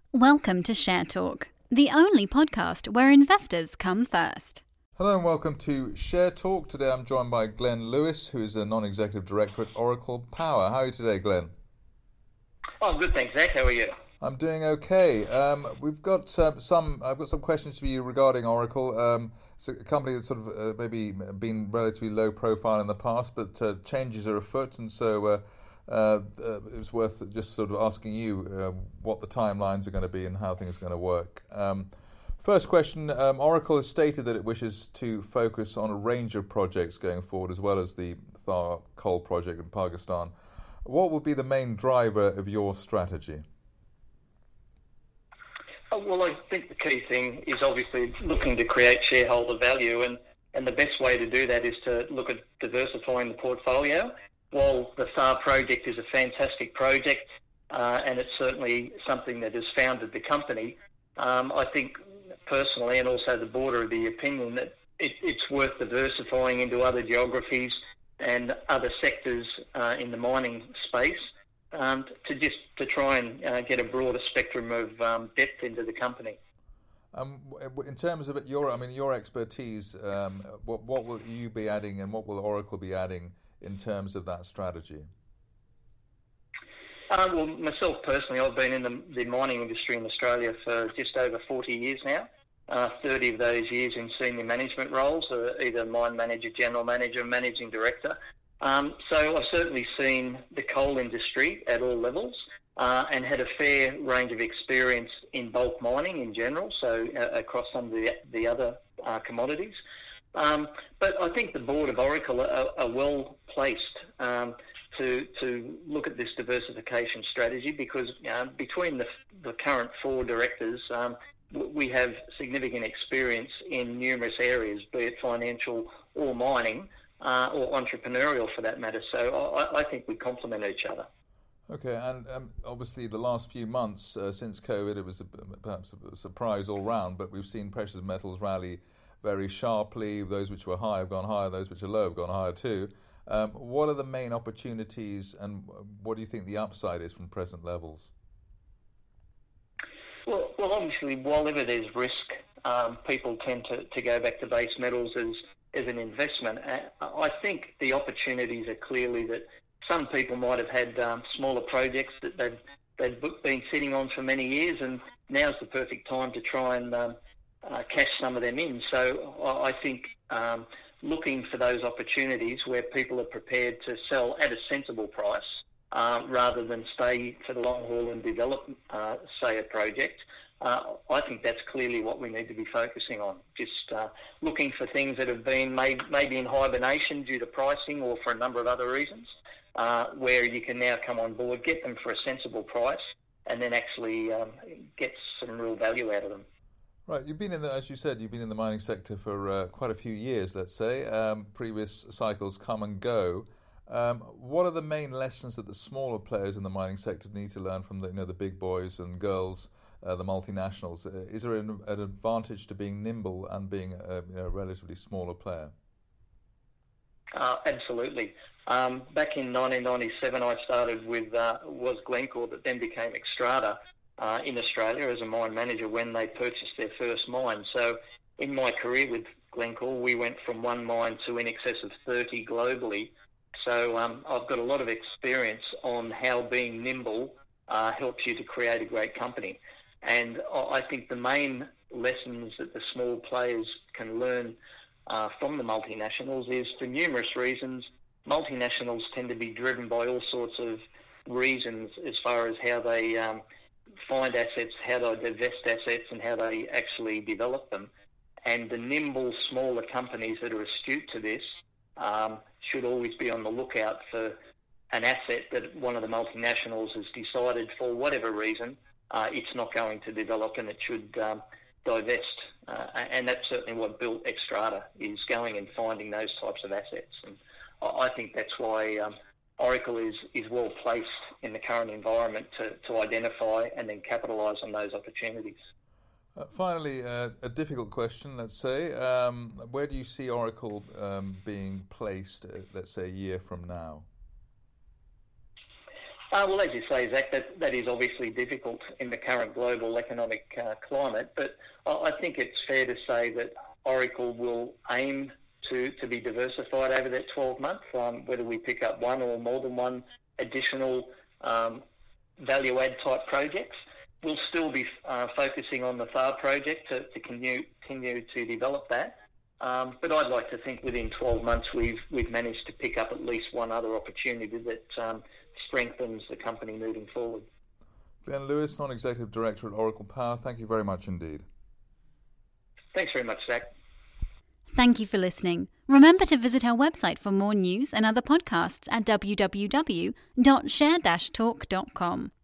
Welcome to Share Talk, the only podcast where investors come first. Hello and welcome to Share Talk. Today I'm joined by Glenn Lewis, who is a non-executive director at Oracle Power. How are you today, Glenn? Oh, good, thanks, Zach. How are you? I'm doing okay. I've got some questions for you regarding Oracle. It's a company that's sort of maybe been relatively low profile in the past, but changes are afoot, and so it was worth just sort of asking you what the timelines are going to be and how things are going to work. First question, Oracle has stated that it wishes to focus on a range of projects going forward, as well as the Thar coal project in Pakistan. What will be the main driver of your strategy? Well, I think the key thing is obviously looking to create shareholder value, and the best way to do that is to look at diversifying the portfolio. While the Thar project is a fantastic project, and it's certainly something that has founded the company, I think personally, and also the board, are of the opinion that it's worth diversifying into other geographies and other sectors in the mining space to try and get a broader spectrum of depth into the company. In terms of your expertise, what will you be adding, and what will Oracle be adding in terms of that strategy? Well, myself personally, I've been in the mining industry in Australia for just over 40 years now. 30 of those years in senior management roles, either mine manager, general manager, managing director. So I've certainly seen the coal industry at all levels and had a fair range of experience in bulk mining in general, so across some of the other commodities. But I think the board of Oracle are well placed to look at this diversification strategy because between the current four directors, we have significant experience in numerous areas, be it financial or mining or entrepreneurial for that matter. So I think we complement each other. Okay, and obviously the last few months since COVID, it was perhaps a surprise all round, but we've seen precious metals rally very sharply. Those which were high have gone higher, those which are low have gone higher too. What are the main opportunities, and what do you think the upside is from present levels? Well, obviously, whenever there's risk, people tend to go back to base metals as an investment. I think the opportunities are clearly that some people might have had smaller projects that they've been sitting on for many years, and now's the perfect time to try and cash some of them in. So I think looking for those opportunities where people are prepared to sell at a sensible price rather than stay for the long haul and develop, say, a project. I think that's clearly what we need to be focusing on. Just looking for things that have been maybe in hibernation due to pricing or for a number of other reasons, where you can now come on board, get them for a sensible price, and then actually get some real value out of them. Right, as you said, you've been in the mining sector for quite a few years, let's say. Previous cycles come and go. What are the main lessons that the smaller players in the mining sector need to learn from the big boys and girls, the multinationals? Is there an advantage to being nimble and being a relatively smaller player? Absolutely. Back in 1997, I started with was Glencore, that then became Xstrata in Australia as a mine manager when they purchased their first mine. So in my career with Glencore, we went from one mine to in excess of 30 globally. So I've got a lot of experience on how being nimble helps you to create a great company. And I think the main lessons that the small players can learn from the multinationals is, for numerous reasons, multinationals tend to be driven by all sorts of reasons as far as how they find assets, how they divest assets, and how they actually develop them. And the nimble, smaller companies that are astute to this should always be on the lookout for an asset that one of the multinationals has decided, for whatever reason, it's not going to develop and it should divest. And that's certainly what built Xstrata, is going and finding those types of assets. And I think that's why Oracle is well placed in the current environment to identify and then capitalise on those opportunities. Finally, a difficult question, let's say. Where do you see Oracle being placed, let's say, a year from now? Well, as you say, Zach, that is obviously difficult in the current global economic climate, but I think it's fair to say that Oracle will aim to be diversified over that 12 months, whether we pick up one or more than one additional value-add type projects. We'll still be focusing on the FAR project to continue to develop that. But I'd like to think within 12 months we've managed to pick up at least one other opportunity that strengthens the company moving forward. Glenn Lewis, Non-Executive Director at Oracle Power, thank you very much indeed. Thanks very much, Zach. Thank you for listening. Remember to visit our website for more news and other podcasts at www.share-talk.com.